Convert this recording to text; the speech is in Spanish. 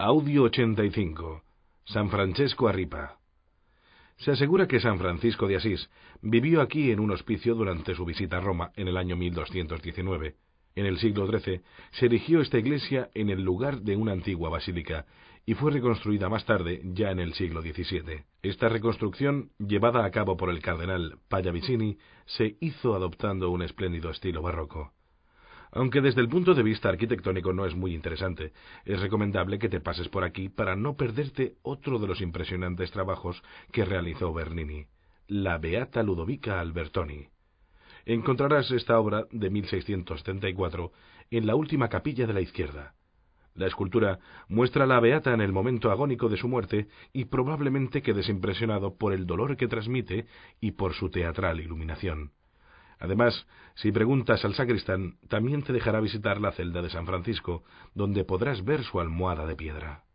Audio 85. San Francesco a Ripa. Se asegura que San Francisco de Asís vivió aquí en un hospicio durante su visita a Roma en el año 1219. En el siglo XIII se erigió esta iglesia en el lugar de una antigua basílica y fue reconstruida más tarde, ya en el siglo XVII. Esta reconstrucción, llevada a cabo por el cardenal Pallavicini, se hizo adoptando un espléndido estilo barroco. Aunque desde el punto de vista arquitectónico no es muy interesante, es recomendable que te pases por aquí para no perderte otro de los impresionantes trabajos que realizó Bernini, la Beata Ludovica Albertoni. Encontrarás esta obra de 1634 en la última capilla de la izquierda. La escultura muestra a la Beata en el momento agónico de su muerte y probablemente quedes impresionado por el dolor que transmite y por su teatral iluminación. Además, si preguntas al sacristán, también te dejará visitar la celda de San Francisco, donde podrás ver su almohada de piedra.